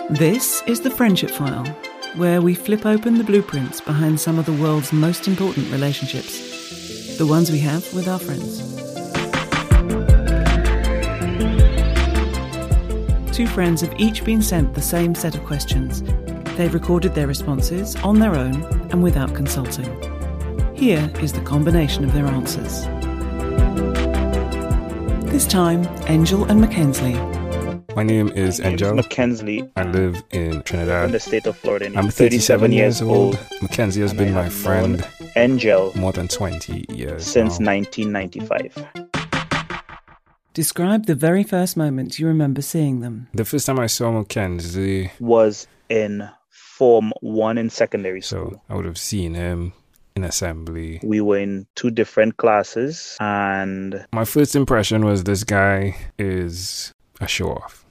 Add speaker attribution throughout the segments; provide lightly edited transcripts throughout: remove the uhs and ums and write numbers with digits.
Speaker 1: This is the Friendship File, where we flip open the blueprints behind some of the world's most important relationships, the ones we have with our friends. Two friends have each been sent the same set of questions. They've recorded their responses on their own and without consulting. Here is the combination of their answers. This time, Angel and Mackenzie.
Speaker 2: My name is Angel.
Speaker 3: Mackenzie.
Speaker 2: I live in Trinidad.
Speaker 3: In the state of Florida.
Speaker 2: I'm 37 years old. Mackenzie has been my friend.
Speaker 3: Angel.
Speaker 2: More than 20 years.
Speaker 3: Since
Speaker 2: now.
Speaker 3: 1995.
Speaker 1: Describe the very first moment you remember seeing them.
Speaker 2: The first time I saw Mackenzie
Speaker 3: was in Form 1 in secondary school.
Speaker 2: So I would have seen him in assembly.
Speaker 3: We were in two different classes, and
Speaker 2: my first impression was this guy is a show-off.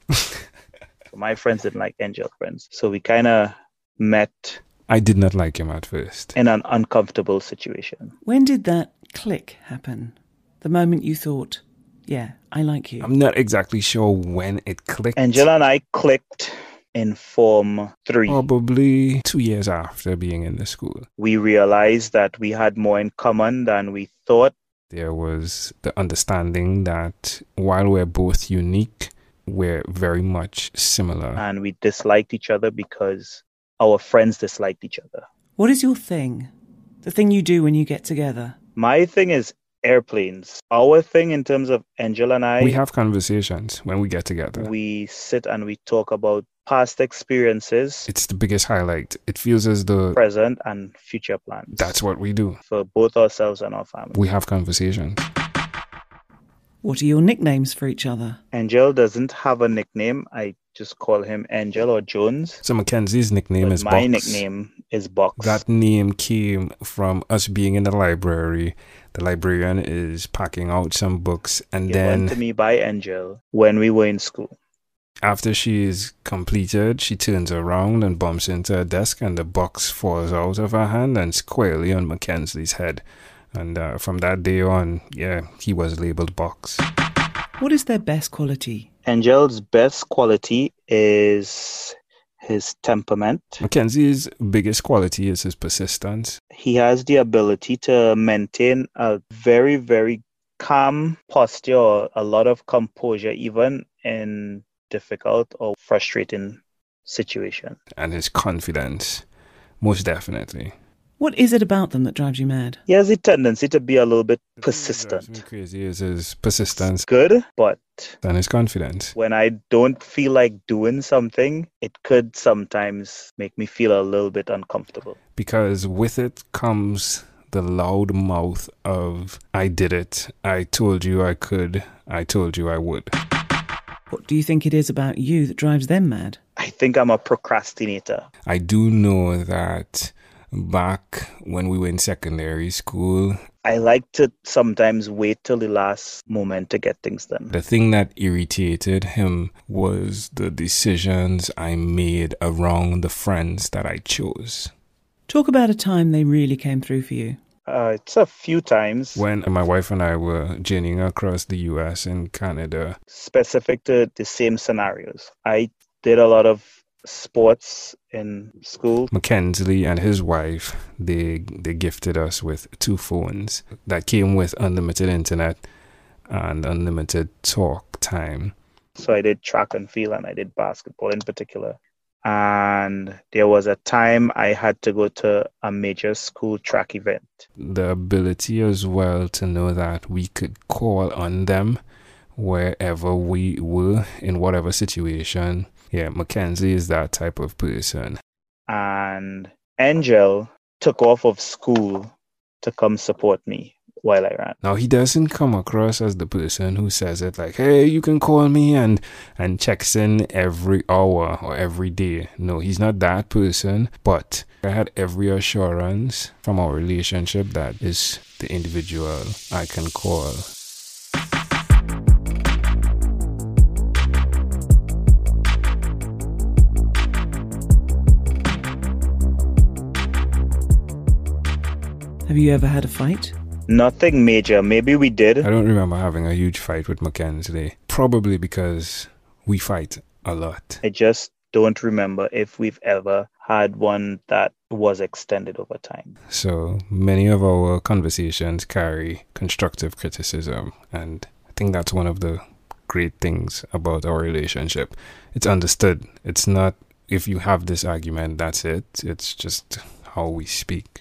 Speaker 3: My friends didn't like Angel friends, so we kind of met.
Speaker 2: I did not like him at first.
Speaker 3: In an uncomfortable situation.
Speaker 1: When did that click happen? The moment you thought, yeah, I like you.
Speaker 2: I'm not exactly sure when it clicked.
Speaker 3: Angel and I clicked in Form 3.
Speaker 2: Probably 2 years after being in the school.
Speaker 3: We realized that we had more in common than we thought.
Speaker 2: There was the understanding that while we're both unique, we're very much similar.
Speaker 3: And we disliked each other because our friends disliked each other.
Speaker 1: What is your thing? The thing you do when you get together?
Speaker 3: My thing is airplanes. Our thing in terms of Angel and I...
Speaker 2: We have conversations when we get together.
Speaker 3: We sit and we talk about past experiences.
Speaker 2: It's the biggest highlight. It feels as though...
Speaker 3: Present and future plans.
Speaker 2: That's what we do.
Speaker 3: For both ourselves and our family.
Speaker 2: We have conversations.
Speaker 1: What are your nicknames for each other?
Speaker 3: Angel doesn't have a nickname. I just call him Angel or Jones.
Speaker 2: So Mackenzie's nickname is Box.
Speaker 3: My nickname is Box.
Speaker 2: That name came from us being in the library. The librarian is packing out some books and then...
Speaker 3: Given to me by Angel when we were in school.
Speaker 2: After she's completed, she turns around and bumps into a desk and the box falls out of her hand and squarely on Mackenzie's head. And from that day on, yeah, he was labeled Box.
Speaker 1: What is their best quality?
Speaker 3: Angel's best quality is his temperament.
Speaker 2: Mackenzie's biggest quality is his persistence.
Speaker 3: He has the ability to maintain a very, very calm posture, or a lot of composure, even in difficult or frustrating situation.
Speaker 2: And his confidence, most definitely.
Speaker 1: What is it about them that drives you mad?
Speaker 3: He has a tendency to be a little bit persistent.
Speaker 2: What drives me crazy is his persistence.
Speaker 3: It's good, but...
Speaker 2: And his confidence.
Speaker 3: When I don't feel like doing something, it could sometimes make me feel a little bit uncomfortable.
Speaker 2: Because with it comes the loud mouth of, I did it, I told you I could, I told you I would.
Speaker 1: What do you think it is about you that drives them mad?
Speaker 3: I think I'm a procrastinator.
Speaker 2: I do know that back when we were in secondary school,
Speaker 3: I like to sometimes wait till the last moment to get things done.
Speaker 2: The thing that irritated him was the decisions I made around the friends that I chose.
Speaker 1: Talk about a time they really came through for you.
Speaker 3: It's a few times.
Speaker 2: When my wife and I were journeying across the US and Canada.
Speaker 3: Specific to the same scenarios. I did a lot of sports in school.
Speaker 2: Mackenzie and his wife, they gifted us with 2 phones that came with unlimited internet and unlimited talk time.
Speaker 3: So I did track and field and I did basketball in particular. And there was a time I had to go to a major school track event.
Speaker 2: The ability as well to know that we could call on them wherever we were, in whatever situation. Yeah, Mackenzie is that type of person.
Speaker 3: And Angel took off of school to come support me while I ran.
Speaker 2: Now, he doesn't come across as the person who says it like, hey, you can call me and checks in every hour or every day. No, he's not that person. But I had every assurance from our relationship that is the individual I can call.
Speaker 1: Have you ever had a fight?
Speaker 3: Nothing major. Maybe we did.
Speaker 2: I don't remember having a huge fight with Mackenzie. Probably because we fight a lot.
Speaker 3: I just don't remember if we've ever had one that was extended over time.
Speaker 2: So many of our conversations carry constructive criticism, and I think that's one of the great things about our relationship. It's understood. It's not, if you have this argument, that's it. It's just how we speak.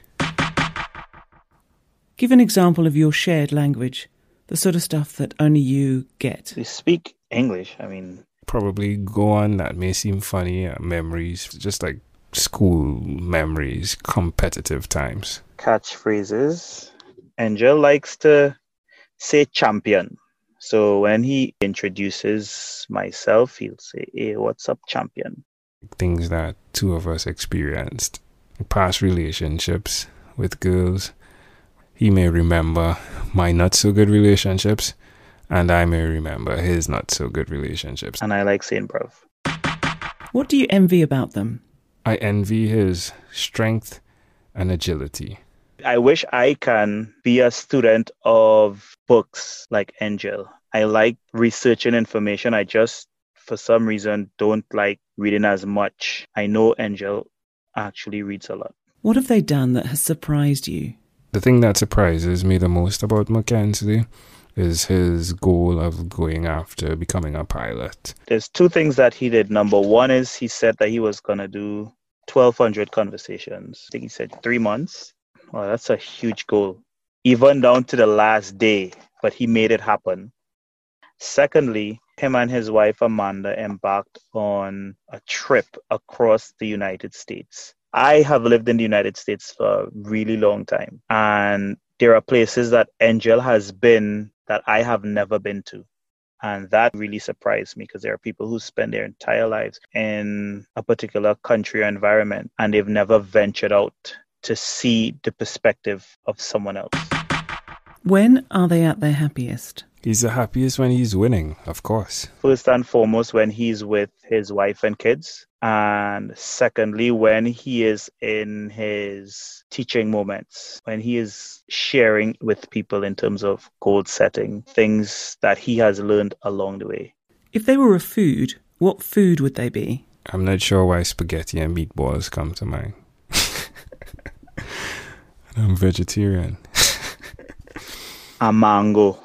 Speaker 1: Give an example of your shared language, the sort of stuff that only you get.
Speaker 3: We speak English.
Speaker 2: Probably go on that may seem funny, memories, just like school memories, competitive times.
Speaker 3: Catchphrases. Angel likes to say champion. So when he introduces myself, he'll say, "Hey, what's up, champion?"
Speaker 2: Things that two of us experienced. Past relationships with girls. He may remember my not so good relationships, and I may remember his not so good relationships.
Speaker 3: And I like saying bruv.
Speaker 1: What do you envy about them?
Speaker 2: I envy his strength and agility.
Speaker 3: I wish I can be a student of books like Angel. I like researching information. I just, for some reason, don't like reading as much. I know Angel actually reads a lot.
Speaker 1: What have they done that has surprised you?
Speaker 2: The thing that surprises me the most about Mackenzie is his goal of going after becoming a pilot.
Speaker 3: There's two things that he did. Number one is he said that he was going to do 1,200 conversations. I think he said 3 months. Well, that's a huge goal, even down to the last day, but he made it happen. Secondly, him and his wife Amanda embarked on a trip across the United States. I have lived in the United States for a really long time, and there are places that Angel has been that I have never been to. And that really surprised me, because there are people who spend their entire lives in a particular country or environment, and they've never ventured out to see the perspective of someone else.
Speaker 1: When are they at their happiest?
Speaker 2: He's the happiest when he's winning, of course.
Speaker 3: First and foremost, when he's with his wife and kids. And secondly, when he is in his teaching moments, when he is sharing with people in terms of goal setting, things that he has learned along the way.
Speaker 1: If they were a food, what food would they be?
Speaker 2: I'm not sure why spaghetti and meatballs come to mind. I'm vegetarian.
Speaker 3: A mango.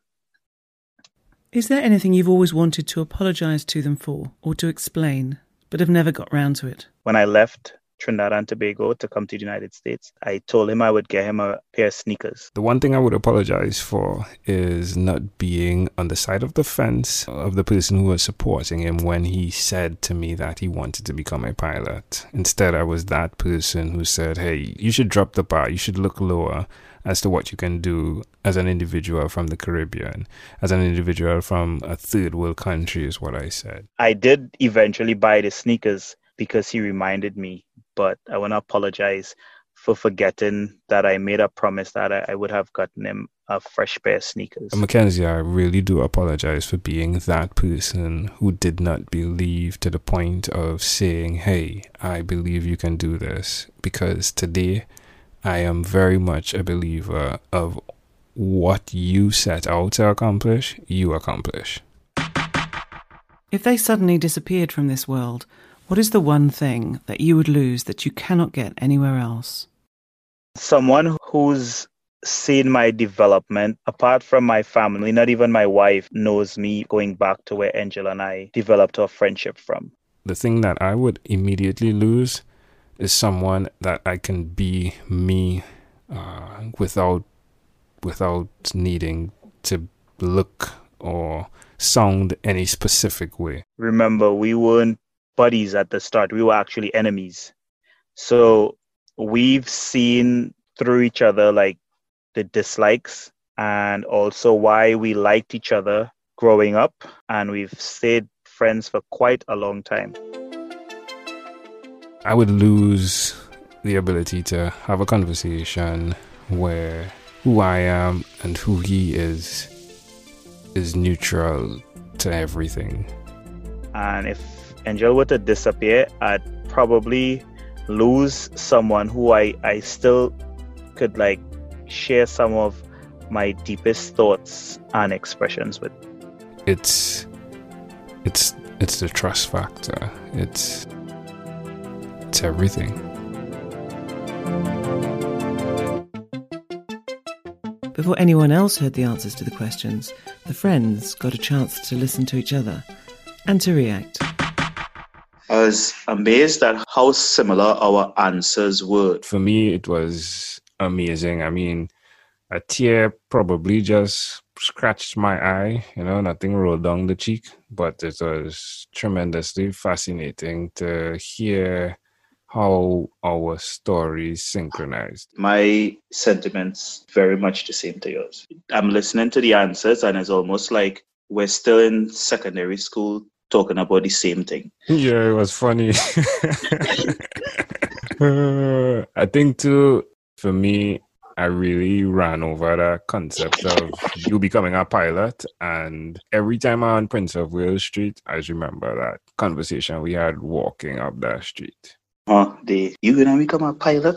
Speaker 1: Is there anything you've always wanted to apologise to them for or to explain, but have never got round to it?
Speaker 3: When I left Trinidad and Tobago to come to the United States, I told him I would get him a pair of sneakers.
Speaker 2: The one thing I would apologize for is not being on the side of the fence of the person who was supporting him when he said to me that he wanted to become a pilot. Instead, I was that person who said, hey, you should drop the bar, you should look lower as to what you can do as an individual from the Caribbean, as an individual from a third world country, is what I said.
Speaker 3: I did eventually buy the sneakers because he reminded me, but I want to apologize for forgetting that I made a promise that I would have gotten him a fresh pair of sneakers.
Speaker 2: Mackenzie, I really do apologize for being that person who did not believe to the point of saying, hey, I believe you can do this, because today I am very much a believer of what you set out to accomplish, you accomplish.
Speaker 1: If they suddenly disappeared from this world, what is the one thing that you would lose that you cannot get anywhere else?
Speaker 3: Someone who's seen my development, apart from my family, not even my wife knows me going back to where Angel and I developed our friendship from.
Speaker 2: The thing that I would immediately lose is someone that I can be me without needing to look or sound any specific way.
Speaker 3: Remember, we weren't buddies at the start. We were actually enemies. So we've seen through each other like the dislikes and also why we liked each other growing up, and we've stayed friends for quite a long time.
Speaker 2: I would lose the ability to have a conversation where who I am and who he is neutral to everything.
Speaker 3: And if Angel were to disappear, I'd probably lose someone who I still could like share some of my deepest thoughts and expressions with.
Speaker 2: It's It's the trust factor. It's everything.
Speaker 1: Before anyone else heard the answers to the questions, the friends got a chance to listen to each other and to react.
Speaker 3: I was amazed at how similar our answers were.
Speaker 2: For me, it was amazing. I mean, a tear probably just scratched my eye, nothing rolled down the cheek, but it was tremendously fascinating to hear how our stories synchronized.
Speaker 3: My sentiments very much the same to yours. I'm listening to the answers and it's almost like we're still in secondary school talking about the same thing.
Speaker 2: Yeah, it was funny. I think too, for me, I really ran over the concept of you becoming a pilot, and every time I'm on Prince of Wales Street, I just remember that conversation we had walking up that street.
Speaker 3: You gonna become a pilot?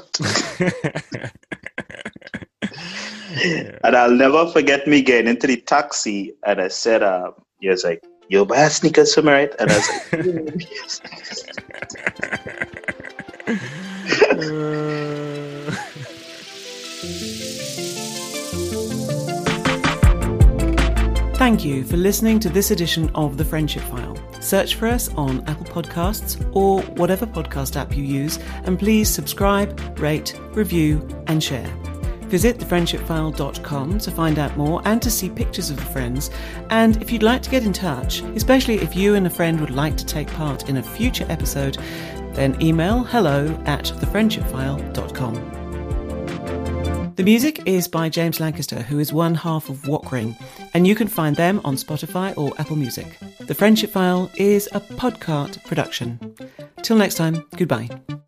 Speaker 3: And I'll never forget me getting into the taxi and I said, he was like, "You buy sneakers for me, right?" And I was like, "Yes."
Speaker 1: Thank you for listening to this edition of The Friendship File. Search for us on Apple Podcasts or whatever podcast app you use, and please subscribe, rate, review, and share. Visit thefriendshipfile.com to find out more and to see pictures of the friends. And if you'd like to get in touch, especially if you and a friend would like to take part in a future episode, then email hello@thefriendshipfile.com. The music is by James Lancaster, who is one half of Walkring, and you can find them on Spotify or Apple Music. The Friendship File is a Podcart production. Till next time, goodbye.